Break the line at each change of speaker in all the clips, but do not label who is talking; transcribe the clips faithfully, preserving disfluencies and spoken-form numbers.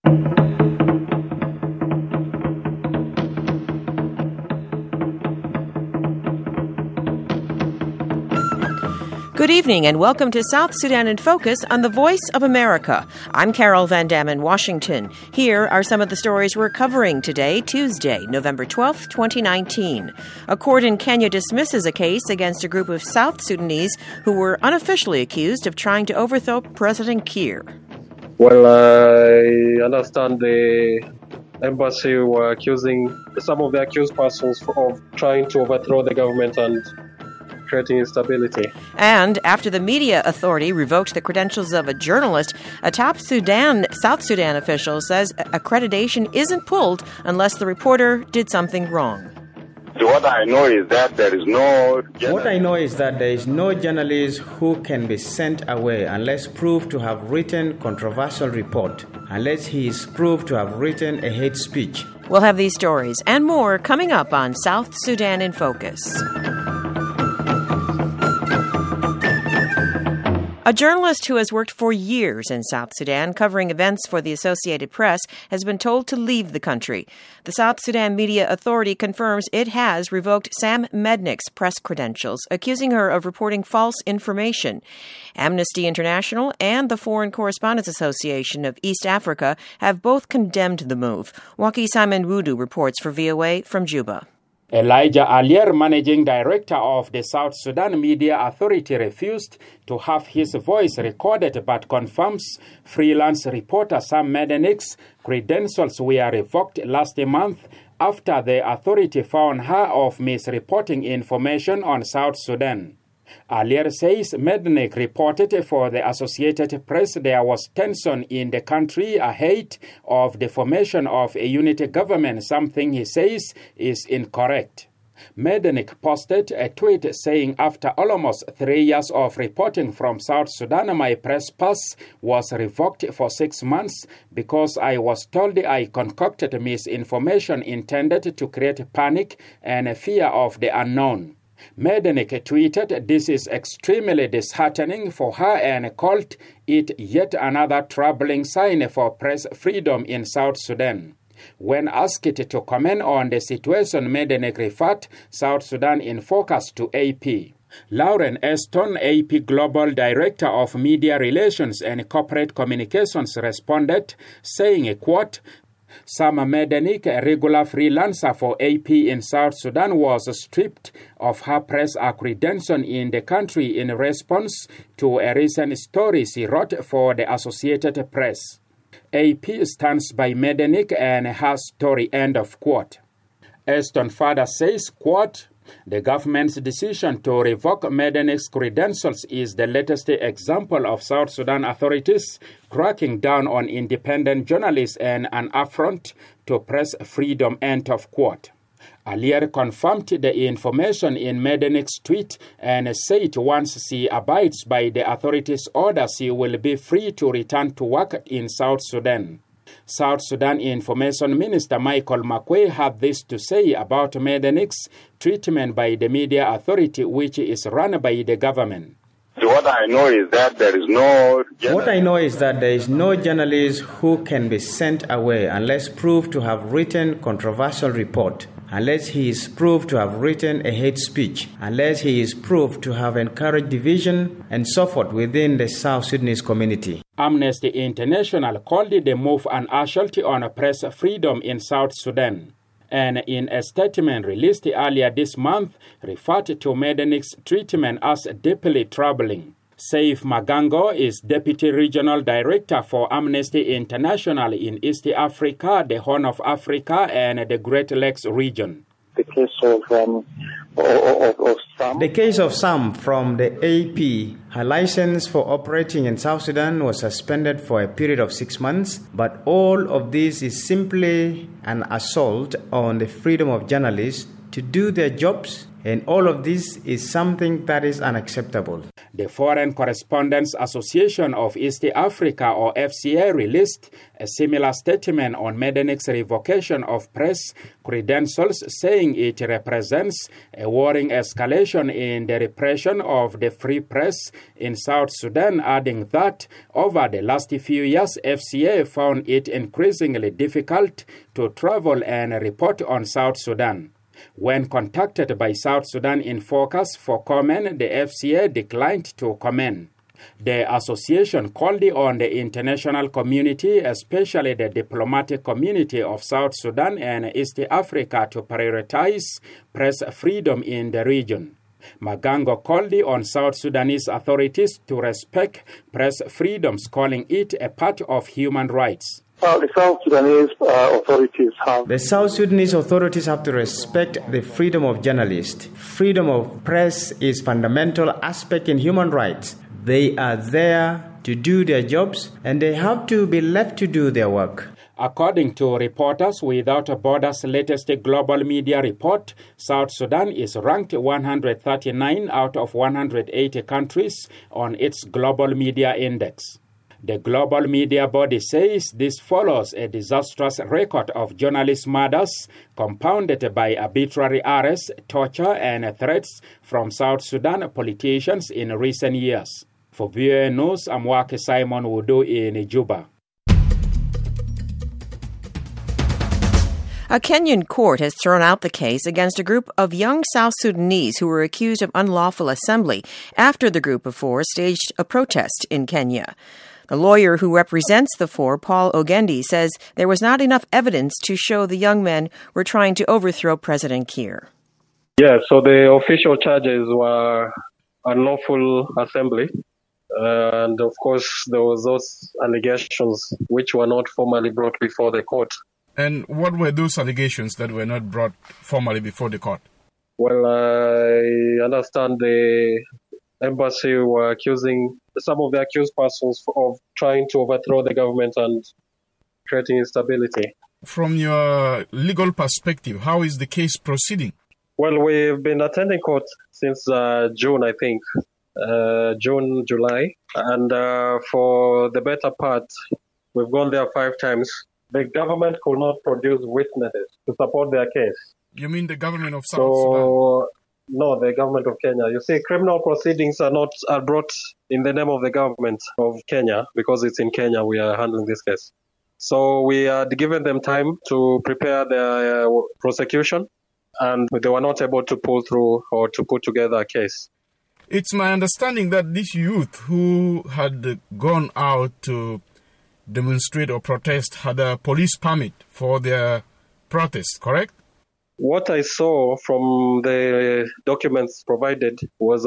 Good evening and welcome to South Sudan in Focus on the Voice of America. I'm Carol Van Dam in Washington. Here are some of the stories we're covering today, Tuesday, November twelfth, twenty nineteen. A court in Kenya dismisses a case against a group of South Sudanese who were unofficially accused of trying to overthrow President Kiir.
Well, I understand the embassy were accusing some of the accused persons of trying to overthrow the government and creating instability.
And after the Media Authority revoked the credentials of a journalist, a top Sudan, South Sudan official says accreditation isn't pulled unless the reporter did something wrong.
So what I know is that there is no journalist.
What I know is that there is no journalist who can be sent away unless proved to have written controversial report, unless he is proved to have written a hate speech.
We'll have these stories and more coming up on South Sudan in Focus. A journalist who has worked for years in South Sudan covering events for the Associated Press has been told to leave the country. The South Sudan Media Authority confirms it has revoked Sam Mednick's press credentials, accusing her of reporting false information. Amnesty International and the Foreign Correspondents Association of East Africa have both condemned the move. Waki Simon Wudu reports for V O A from Juba.
Elijah Alier, managing director of the South Sudan Media Authority, refused to have his voice recorded but confirms freelance reporter Sam Mednick's credentials were revoked last month after the authority found her of misreporting information on South Sudan. Alier says Mednick reported for the Associated Press there was tension in the country ahead of the formation of a unity government, something he says is incorrect. Mednick posted a tweet saying, after almost three years of reporting from South Sudan, my press pass was revoked for six months because I was told I concocted misinformation intended to create panic and fear of the unknown. Mednick tweeted, "This is extremely disheartening for her and called it yet another troubling sign for press freedom in South Sudan." When asked to comment on the situation, Mednick referred South Sudan in Focus to A P. Lauren Eston, A P Global Director of Media Relations and Corporate Communications, responded, saying, quote, Sam Mednick, a regular freelancer for A P in South Sudan, was stripped of her press accreditation in the country in response to a recent story she wrote for the Associated Press. A P stands by Mednick and her story, end of quote. Eston further says, quote, the government's decision to revoke Mednick's credentials is the latest example of South Sudan authorities cracking down on independent journalists and an affront to press freedom, end of quote. Alier confirmed the information in Mednick's tweet and said once she abides by the authorities' order, she will be free to return to work in South Sudan. South Sudan Information Minister Michael Makwei had this to say about Mednick's treatment by the Media Authority, which is run by the government.
So what I know is that there is no journalist.
What I know is that there is no journalist who can be sent away unless proved to have written controversial report, unless he is proved to have written a hate speech, unless he is proved to have encouraged division and so forth within the South Sudanese community.
Amnesty International called the move an assault on press freedom in South Sudan, and in a statement released earlier this month, referred to Mednick's treatment as deeply troubling. Saif Magango is Deputy Regional Director for Amnesty International in East Africa, the Horn of Africa, and the Great Lakes region.
The case of, um, of, of Sam.
The case of Sam from the A P, her license for operating in South Sudan was suspended for a period of six months, but all of this is simply an assault on the freedom of journalists to do their jobs And all of this is something that is unacceptable.
The Foreign Correspondents Association of East Africa, or F C A, released a similar statement on Medenick's revocation of press credentials, saying it represents a worrying escalation in the repression of the free press in South Sudan, adding that over the last few years, F C A found it increasingly difficult to travel and report on South Sudan. When contacted by South Sudan in Focus for comment, the F C A declined to comment. The association called on the international community, especially the diplomatic community of South Sudan and East Africa, to prioritize press freedom in the region. Magango called on South Sudanese authorities to respect press freedoms, calling it a part of human rights.
Uh, the South Sudanese uh, authorities have...
The South Sudanese authorities have to respect the freedom of journalists. Freedom of press is fundamental aspect in human rights. They are there to do their jobs, and they have to be left to do their work.
According to Reporters Without Borders' latest global media report, South Sudan is ranked one hundred thirty-nine out of one hundred eighty countries on its Global Media Index. The global media body says this follows a disastrous record of journalist murders compounded by arbitrary arrests, torture, and threats from South Sudan politicians in recent years. For V O A News, I'm Wake Simon Wudu in Juba.
A Kenyan court has thrown out the case against a group of young South Sudanese who were accused of unlawful assembly after the group of four staged a protest in Kenya. The lawyer who represents the four, Paul Ogendi, says there was not enough evidence to show the young men were trying to overthrow President Kiir.
Yeah, so the official charges were unlawful assembly. Uh, and of course, there was those allegations which were not formally brought before the court.
And what were those allegations that were not brought formally before the court?
Well, I understand the embassy were accusing some of the accused persons of trying to overthrow the government and creating instability.
From your legal perspective, how is the case proceeding?
Well, we've been attending court since uh, June, I think, uh, June, July. And uh, for the better part, we've gone there five times. The government could not produce witnesses to support their case.
You mean the government of South
so,
Sudan?
No, the government of Kenya. You see, criminal proceedings are not are brought in the name of the government of Kenya because it's in Kenya we are handling this case. So we had given them time to prepare their uh, prosecution, and they were not able to pull through or to put together a case.
It's my understanding that this youth who had gone out to demonstrate or protest had a police permit for their protest, correct?
What I saw from the documents provided was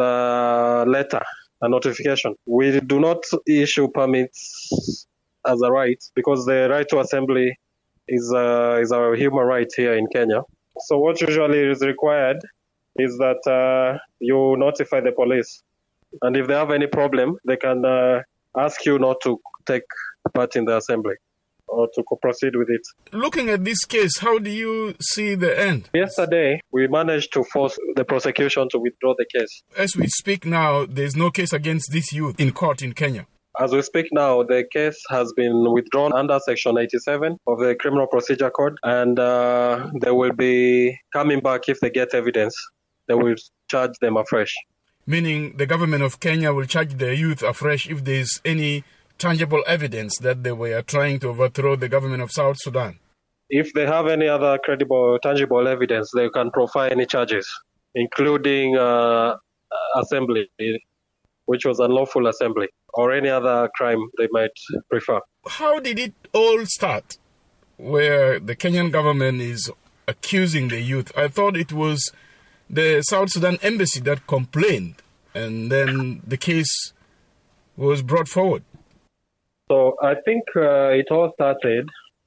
a letter, a notification. We do not issue permits as a right because the right to assembly is a, is a human right here in Kenya. So what usually is required is that uh, you notify the police. And if they have any problem, they can uh, ask you not to take part in the assembly or to proceed with it.
Looking at this case, how do you see the end?
Yesterday, we managed to force the prosecution to withdraw the case.
As we speak now, there's no case against this youth in court in Kenya.
As we speak now, the case has been withdrawn under Section eighty-seven of the Criminal Procedure Code, and uh, they will be coming back if they get evidence. They will charge them afresh.
Meaning the government of Kenya will charge the youth afresh if there's any tangible evidence that they were trying to overthrow the government of South Sudan?
If they have any other credible, tangible evidence, they can profile any charges, including uh, assembly, which was unlawful assembly, or any other crime they might prefer.
How did it all start, where the Kenyan government is accusing the youth? I thought it was the South Sudan embassy that complained, and then the case was brought forward.
So I think uh, it all started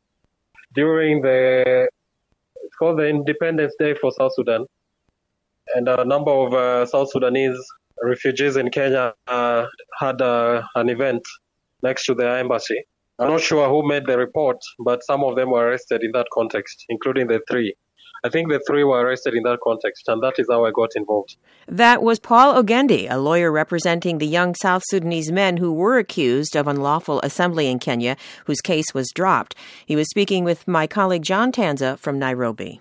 during the, it's called the Independence Day for South Sudan. And a number of uh, South Sudanese refugees in Kenya uh, had uh, an event next to their embassy. I'm not sure who made the report, but some of them were arrested in that context, including the three. I think the three were arrested in that context, and that is how I got involved.
That was Paul Ogendi, a lawyer representing the young South Sudanese men who were accused of unlawful assembly in Kenya, whose case was dropped. He was speaking with my colleague John Tanza from Nairobi.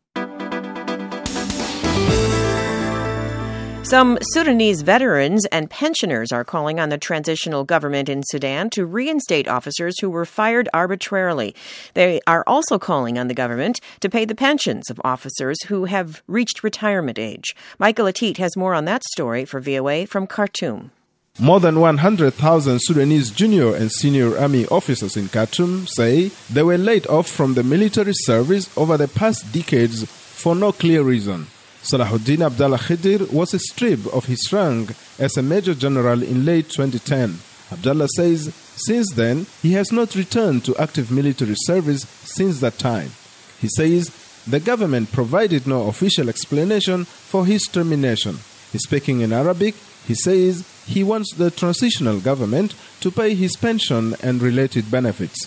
Some Sudanese veterans and pensioners are calling on the transitional government in Sudan to reinstate officers who were fired arbitrarily. They are also calling on the government to pay the pensions of officers who have reached retirement age. Michael Atit has more on that story for V O A from Khartoum.
More than one hundred thousand Sudanese junior and senior army officers in Khartoum say they were laid off from the military service over the past decades for no clear reason. Salahuddin Abdallah Khidir was stripped of his rank as a major general in late twenty ten. Abdallah says since then he has not returned to active military service since that time. He says the government provided no official explanation for his termination. Speaking in Arabic, he says he wants the transitional government to pay his pension and related benefits.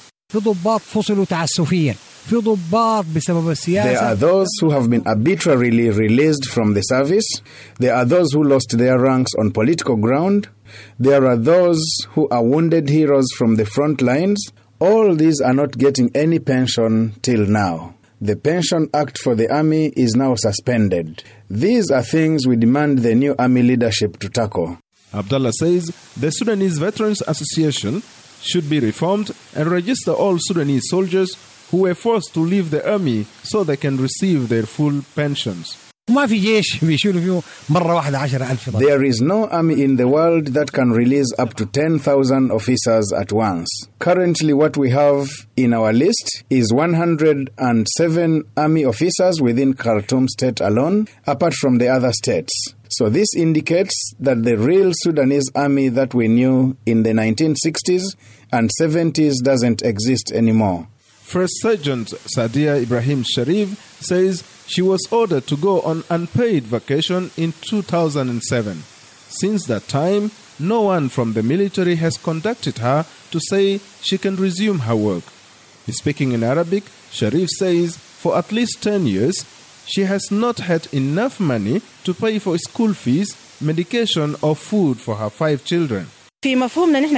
There are those who have been arbitrarily released from the service. There are those who lost their ranks on political ground. There are those who are wounded heroes from the front lines. All these are not getting any pension till now. The Pension Act for the Army is now suspended. These are things we demand the new army leadership to tackle.
Abdallah says the Sudanese Veterans Association should be reformed and register all Sudanese soldiers who were forced to leave the army so they can receive their full pensions.
There is no army in the world that can release up to ten thousand officers at once. Currently what we have in our list is one hundred seven army officers within Khartoum state alone, apart from the other states. So this indicates that the real Sudanese army that we knew in the nineteen sixties and seventies doesn't exist anymore.
First Sergeant Sadia Ibrahim Sharif says she was ordered to go on unpaid vacation in two thousand seven. Since that time, no one from the military has contacted her to say she can resume her work. Speaking in Arabic, Sharif says for at least ten years, she has not had enough money to pay for school fees, medication or food for her five children.
In my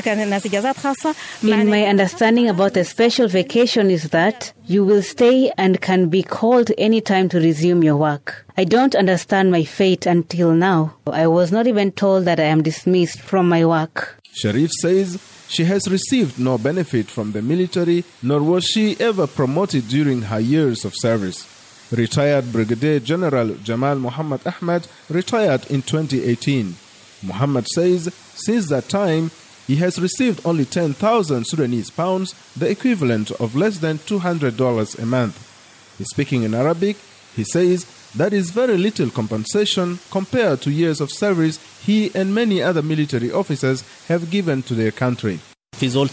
understanding about a special vacation is that you will stay and can be called anytime to resume your work. I don't understand my fate until now. I was not even told that I am dismissed from my work.
Sharif says she has received no benefit from the military, nor was she ever promoted during her years of service. Retired Brigadier General Jamal Muhammad Ahmed retired in twenty eighteen. Muhammad says since that time, he has received only ten thousand Sudanese pounds, the equivalent of less than two hundred dollars a month. Speaking in Arabic, he says that is very little compensation compared to years of service he and many other military officers have given to their country.
We have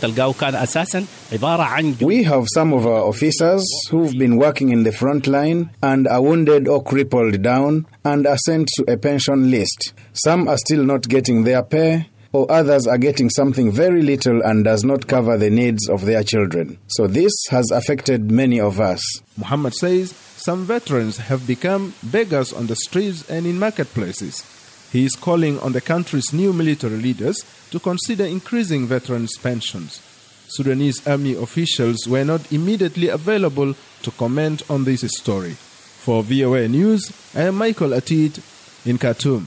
some of our officers who've been working in the front line and are wounded or crippled down and are sent to a pension list. Some are still not getting their pay, or others are getting something very little and does not cover the needs of their children. So this has affected many of us.
Muhammad says some veterans have become beggars on the streets and in marketplaces. He is calling on the country's new military leaders to consider increasing veterans' pensions. Sudanese army officials were not immediately available to comment on this story. For V O A News, I am Michael Atit in Khartoum.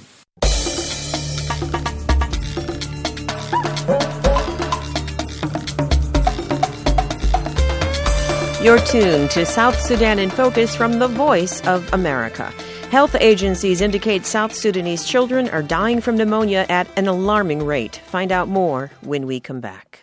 You're tuned to South Sudan in Focus from the Voice of America. Health agencies indicate South Sudanese children are dying from pneumonia at an alarming rate. Find out more when we come back.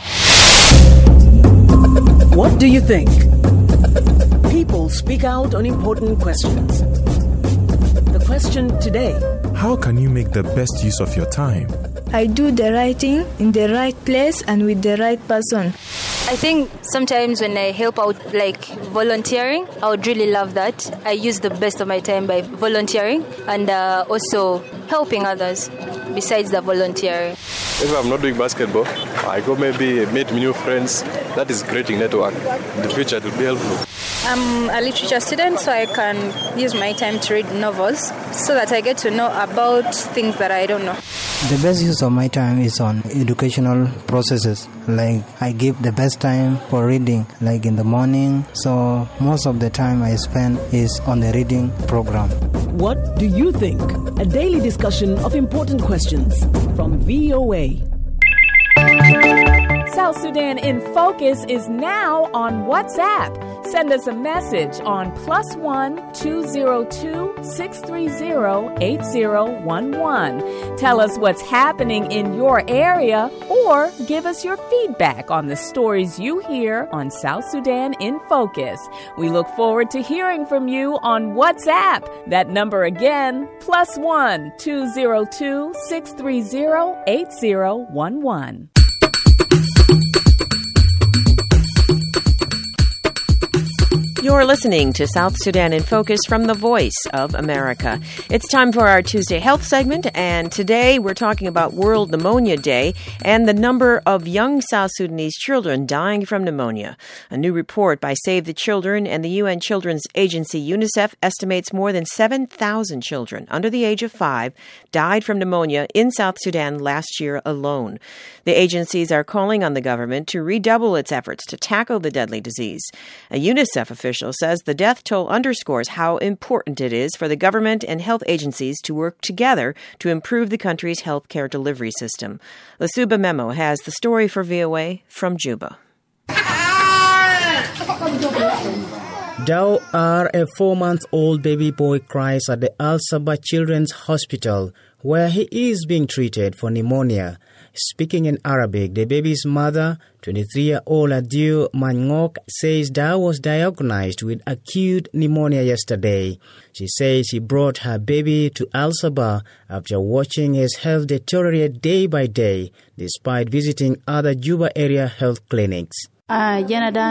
What do you think? People speak out on important questions. The question today:
how can you make the best use of your time?
I do the right thing in the right place and with the right person.
I think sometimes when I help out, like volunteering, I would really love that. I use the best of my time by volunteering and uh, also helping others besides the volunteering.
If I'm not doing basketball, I go maybe meet new friends. That is creating network. In the future, it will be helpful.
I'm a literature student, so I can use my time to read novels so that I get to know about things that I don't know.
The best use of my time is on educational processes. Like, I give the best time for reading, like in the morning. So most of the time I spend is on the reading program.
What do you think? A daily discussion of important questions from V O A.
South Sudan in Focus is now on WhatsApp. Send us a message on plus one two zero two six three zero eight zero one one. Tell us what's happening in your area or give us your feedback on the stories you hear on South Sudan in Focus. We look forward to hearing from you on WhatsApp. That number again, plus one two zero two six three zero eight zero one one.
You're listening to South Sudan in Focus from the Voice of America. It's time for our Tuesday Health segment, and today we're talking about World Pneumonia Day and the number of young South Sudanese children dying from pneumonia. A new report by Save the Children and the U N Children's Agency UNICEF estimates more than seven thousand children under the age of five died from pneumonia in South Sudan last year alone. The agencies are calling on the government to redouble its efforts to tackle the deadly disease. A UNICEF official says the death toll underscores how important it is for the government and health agencies to work together to improve the country's health care delivery system. Lasuba Memo has the story for V O A from Juba.
Dao R, a four-month-old baby boy, cries at the Al-Sabah Children's Hospital, where he is being treated for pneumonia. Speaking in Arabic, the baby's mother, twenty-three-year-old Adieu Mangok, says Dao was diagnosed with acute pneumonia yesterday. She says she brought her baby to Al-Sabah after watching his health deteriorate day by day, despite visiting other Juba area health clinics.
When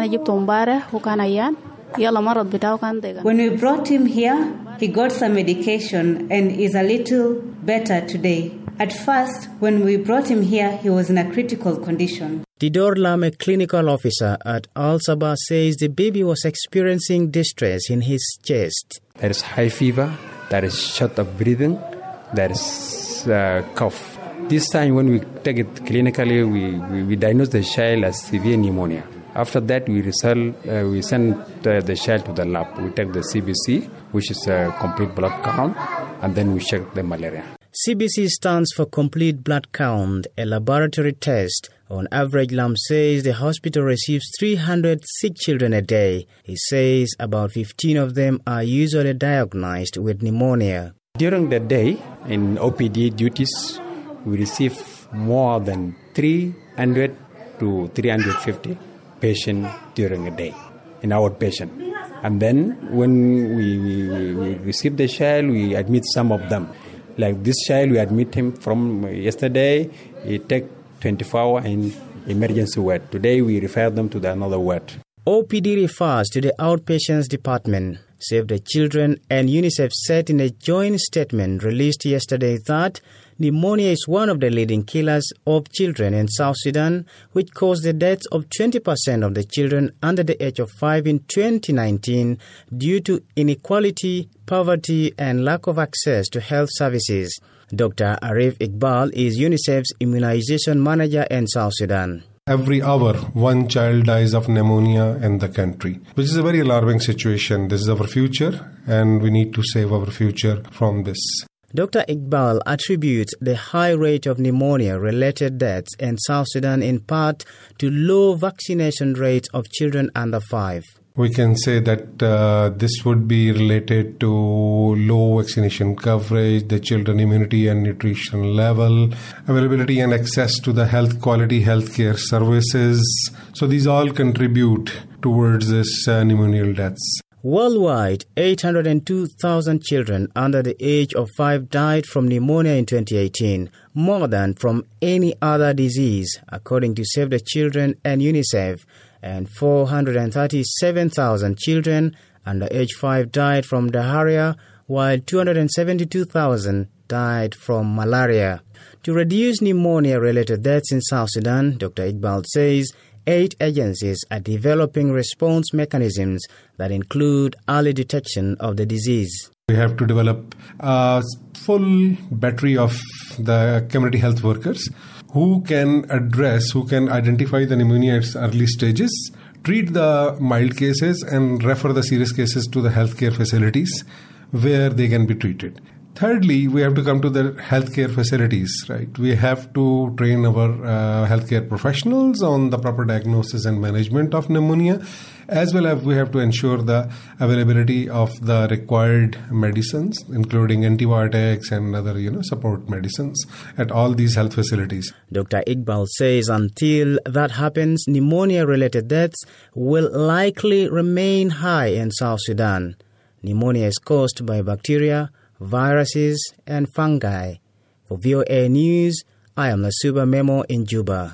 we brought him here, he got some medication and is a little better today. At first, when we brought him here, he was in a critical condition.
Didor Lam, a clinical officer at Al-Sabah, says the baby was experiencing distress in his chest.
There is high fever, there is short of breathing, there is uh, cough. This time when we take it clinically, we, we, we diagnose the child as severe pneumonia. After that, we result, uh, we send uh, the child to the lab. We take the C B C, which is a complete blood count, and then we check the malaria.
C B C stands for Complete Blood Count, a laboratory test. On average, Lam says the hospital receives three hundred sick children a day. He says about fifteen of them are usually diagnosed with pneumonia.
During the day, in O P D duties, we receive more than three hundred to three hundred fifty patients during a day in outpatient. And then when we, we, we receive the child, we admit some of them. Like this child, we admit him from yesterday. He take twenty-four hours in emergency ward. Today, we refer them to the another ward.
O P D refers to the outpatients department. Save the Children and UNICEF said in a joint statement released yesterday that pneumonia is one of the leading killers of children in South Sudan, which caused the deaths of twenty percent of the children under the age of five in twenty nineteen due to inequality, poverty, and lack of access to health services. Doctor Arif Iqbal is UNICEF's immunization manager in South Sudan.
Every hour, one child dies of pneumonia in the country, which is a very alarming situation. This is our future, and we need to save our future from this.
Doctor Iqbal attributes the high rate of pneumonia-related deaths in South Sudan in part to low vaccination rates of children under five.
We can say that uh, this would be related to low vaccination coverage, the children immunity and nutrition level, availability and access to the health quality healthcare services. So these all contribute towards this uh, pneumonial deaths.
Worldwide, eight hundred two thousand children under the age of five died from pneumonia in twenty eighteen, more than from any other disease, according to Save the Children and UNICEF. And four hundred thirty-seven thousand children under age five died from diarrhea, while two hundred seventy-two thousand died from malaria. To reduce pneumonia-related deaths in South Sudan, Doctor Iqbal says eight agencies are developing response mechanisms that include early detection of the disease.
We have to develop a full battery of the community health workers who can address, who can identify the pneumonia at its early stages, treat the mild cases and refer the serious cases to the healthcare facilities where they can be treated. Thirdly, we have to come to the healthcare facilities, right? We have to train our uh, healthcare professionals on the proper diagnosis and management of pneumonia, as well as we have to ensure the availability of the required medicines, including antibiotics and other, you know, support medicines at all these health facilities.
Doctor Iqbal says until that happens, pneumonia-related deaths will likely remain high in South Sudan. Pneumonia is caused by bacteria, viruses and fungi. For V O A News, I am Lasuba Memo in Juba.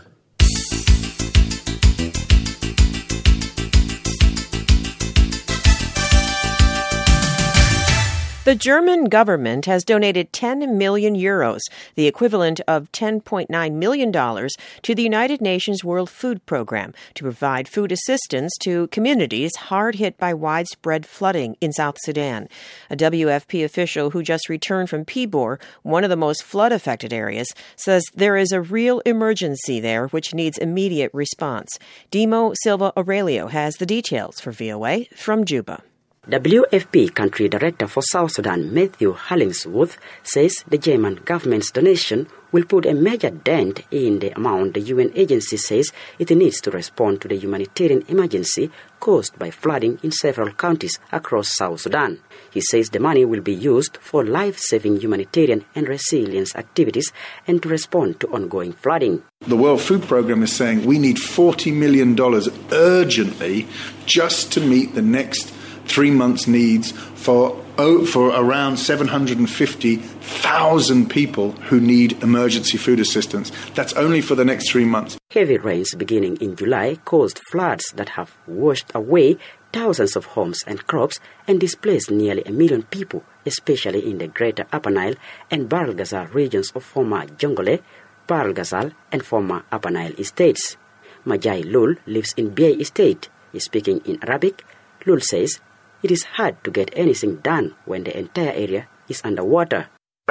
The German government has donated ten million euros, the equivalent of ten point nine million dollars, to the United Nations World Food Program to provide food assistance to communities hard hit by widespread flooding in South Sudan. A W F P official who just returned from Pibor, one of the most flood-affected areas, says there is a real emergency there which needs immediate response. Dimo Silva Aurelio has the details for V O A from Juba.
W F P Country Director for South Sudan, Matthew Hollingsworth, says the German government's donation will put a major dent in the amount the U N agency says it needs to respond to the humanitarian emergency caused by flooding in several counties across South Sudan. He says the money will be used for life-saving humanitarian and resilience activities and to respond to ongoing flooding.
The World Food Program is saying we need forty million dollars urgently just to meet the next three months' needs for oh, for around seven hundred fifty thousand people who need emergency food assistance. That's only for the next three months.
Heavy rains beginning in July caused floods that have washed away thousands of homes and crops and displaced nearly a million people, especially in the Greater Upper Nile and Bahr el Ghazal regions of former Jongole, Bahr el Ghazal, and former Upper Nile estates. Majai Lul lives in Biay Estate. Speaking in Arabic, Lul says it is hard to get anything done when the entire area is underwater.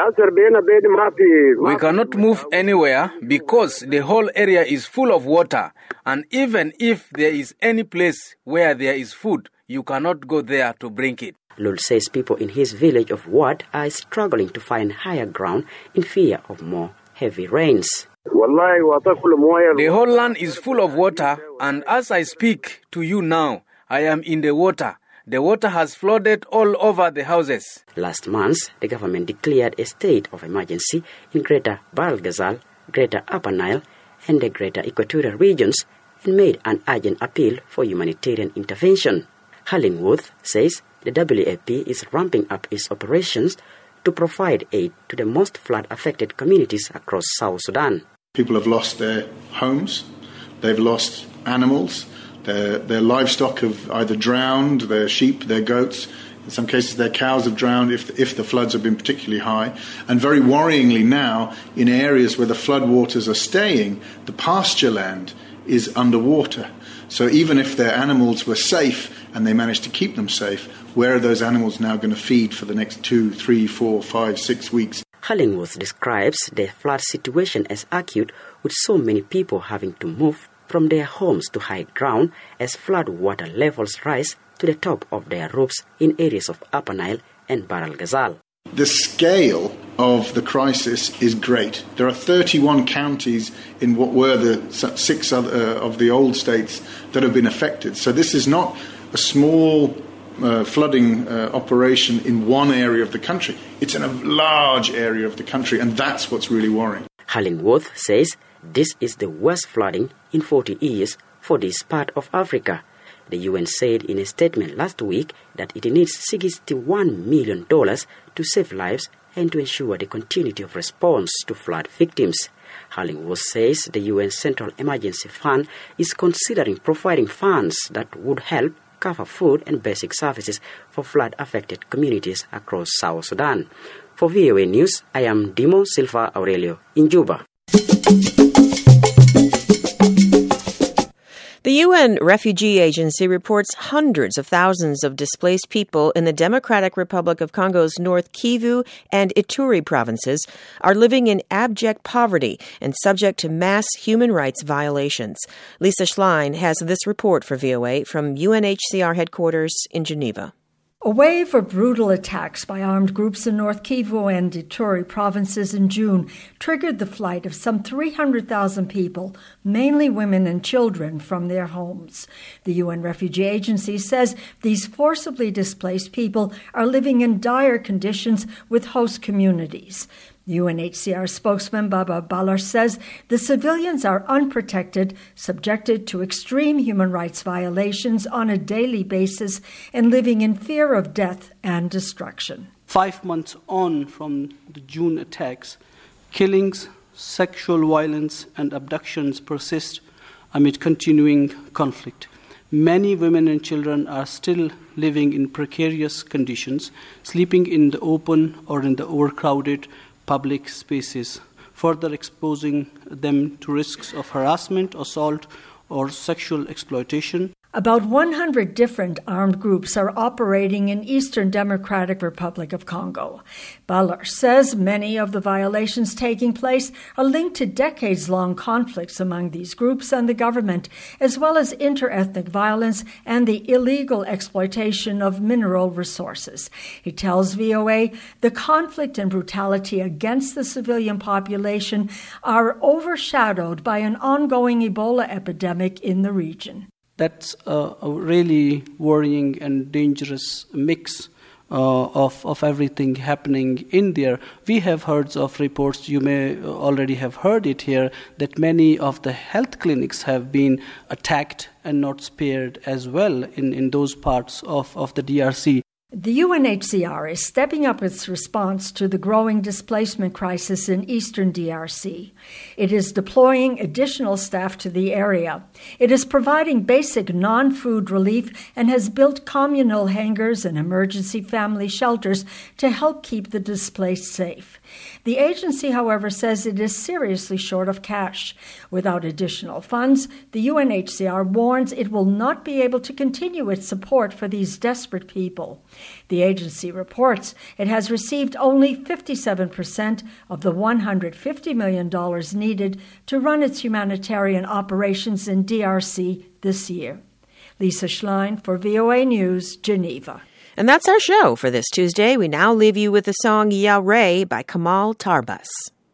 We cannot move anywhere because the whole area is full of water, and even if there is any place where there is food, you cannot go there to bring it.
Lul says people in his village of Wad are struggling to find higher ground in fear of more heavy rains.
The whole land is full of water, and as I speak to you now, I am in the water. The water has flooded all over the houses.
Last month, the government declared a state of emergency in Greater Bahr el Ghazal, Greater Upper Nile, and the Greater Equatorial regions and made an urgent appeal for humanitarian intervention. Hollingworth says the W F P is ramping up its operations to provide aid to the most flood-affected communities across South Sudan.
People have lost their homes, they've lost animals, Their, their livestock have either drowned, their sheep, their goats. In some cases, their cows have drowned if, if the floods have been particularly high. And very worryingly now, in areas where the floodwaters are staying, the pasture land is underwater. So even if their animals were safe and they managed to keep them safe, where are those animals now going to feed for the next two, three, four, five, six weeks?
Hollingworth describes the flood situation as acute, with so many people having to move from their homes to high ground as flood water levels rise to the top of their roofs in areas of Upper Nile and Bahr el Ghazal.
The scale of the crisis is great. There are thirty-one counties in what were the six other, uh, of the old states that have been affected. So this is not a small uh, flooding uh, operation in one area of the country. It's in a large area of the country, and that's what's really worrying.
Hollingworth says this is the worst flooding in forty years for this part of Africa. The U N said in a statement last week that it needs sixty-one million dollars to save lives and to ensure the continuity of response to flood victims. Hollingworth says the U N Central Emergency Fund is considering providing funds that would help cover food and basic services for flood-affected communities across South Sudan. For V O A News, I am Dimo Silva Aurelio in Juba.
The U N Refugee Agency reports hundreds of thousands of displaced people in the Democratic Republic of Congo's North Kivu and Ituri provinces are living in abject poverty and subject to mass human rights violations. Lisa Schlein has this report for V O A from U N H C R headquarters in Geneva.
A wave of brutal attacks by armed groups in North Kivu and Ituri provinces in June triggered the flight of some three hundred thousand people, mainly women and children, from their homes. The U N Refugee Agency says these forcibly displaced people are living in dire conditions with host communities. U N H C R spokesman Baba Baloch says the civilians are unprotected, subjected to extreme human rights violations on a daily basis, and living in fear of death and destruction.
Five months on from the June attacks, killings, sexual violence, and abductions persist amid continuing conflict. Many women and children are still living in precarious conditions, sleeping in the open or in the overcrowded public spaces, further exposing them to risks of harassment, assault, or sexual exploitation.
About one hundred different armed groups are operating in Eastern Democratic Republic of Congo. Baloch says many of the violations taking place are linked to decades-long conflicts among these groups and the government, as well as interethnic violence and the illegal exploitation of mineral resources. He tells V O A the conflict and brutality against the civilian population are overshadowed by an ongoing Ebola epidemic in the region.
That's a, a really worrying and dangerous mix uh, of, of everything happening in there. We have heard of reports, you may already have heard it here, that many of the health clinics have been attacked and not spared as well in, in those parts of, of the D R C.
The U N H C R is stepping up its response to the growing displacement crisis in eastern D R C. It is deploying additional staff to the area. It is providing basic non-food relief and has built communal hangars and emergency family shelters to help keep the displaced safe. The agency, however, says it is seriously short of cash. Without additional funds, the U N H C R warns it will not be able to continue its support for these desperate people. The agency reports it has received only fifty-seven percent of the one hundred fifty million dollars needed to run its humanitarian operations in D R C this year. Lisa Schlein for V O A News, Geneva.
And that's our show for this Tuesday. We now leave you with the song Yaure by Kamal Tarbas.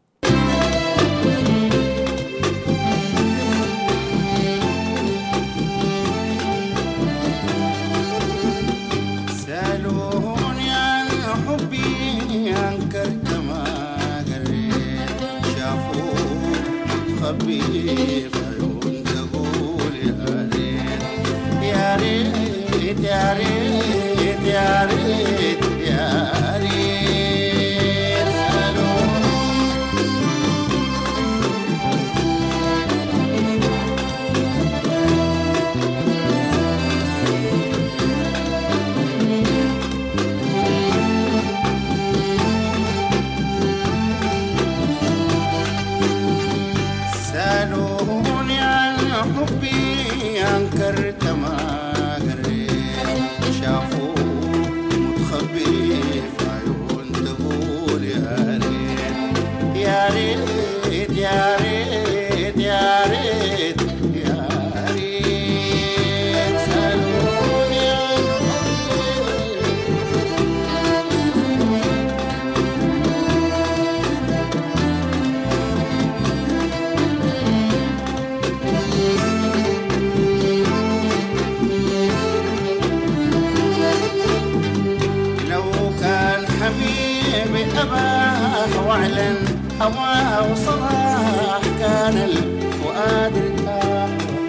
وعلا هواه وصلاح كان الفؤاد الآخر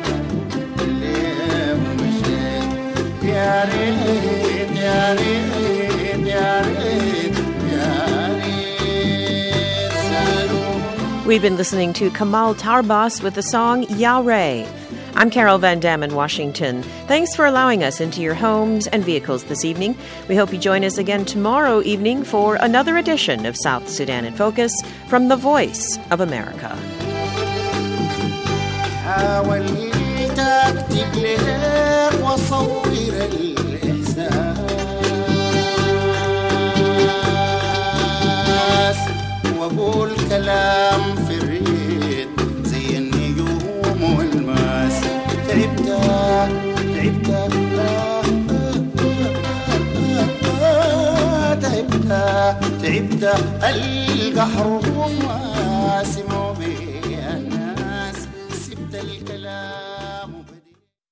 اللي مشيت يا ريت يا ريت يا ريت يا ريت سالو.
We've been listening to Kamal Tarbas with the song Yaure. I'm Carol Van Dam in Washington. Thanks for allowing us into your homes and vehicles this evening. We hope you join us again tomorrow evening for another edition of South Sudan in Focus from the Voice of America.
تعبت أكتب لك وأصور الإحساس وأقول كلام في الريد زي النجوم والماس. تعبت تعبت تعبت تعبت القحر وما سمعوا بي